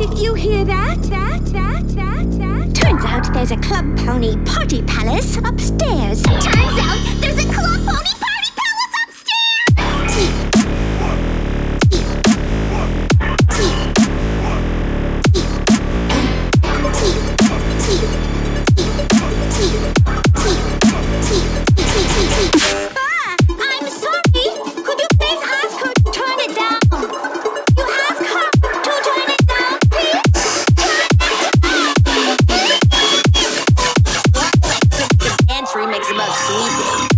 Did you hear that? Turns out there's a Club Pony party palace upstairs. Turns out there's a Club Pony party palace upstairs! I'm sorry. Could you please ask her to turn it down? You ask her to turn it down, please? The dance remix about sleeping.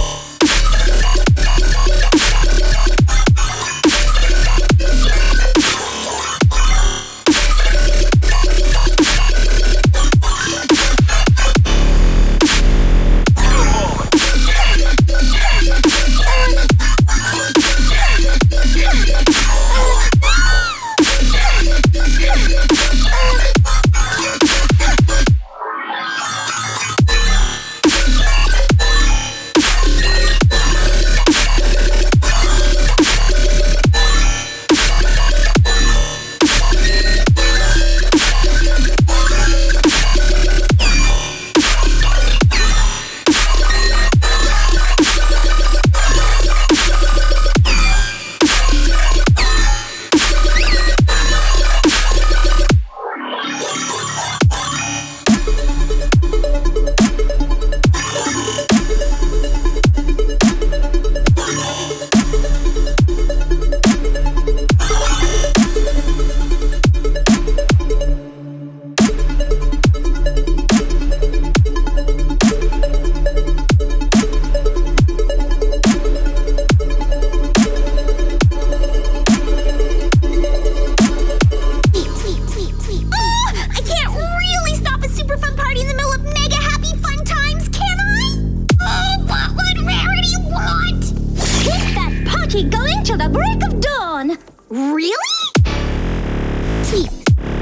Going till the break of dawn. Really? Teeth.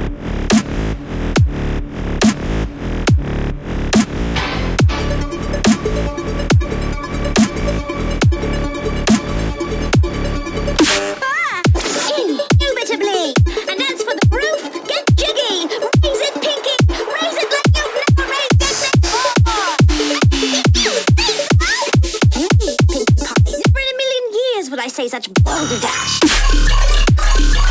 Indubitably. And as for the roof, get jiggy. Raise it, Pinky. Raise it like you've never raised it before. Pinkie Pie. Never in a million years would I say such balderdash.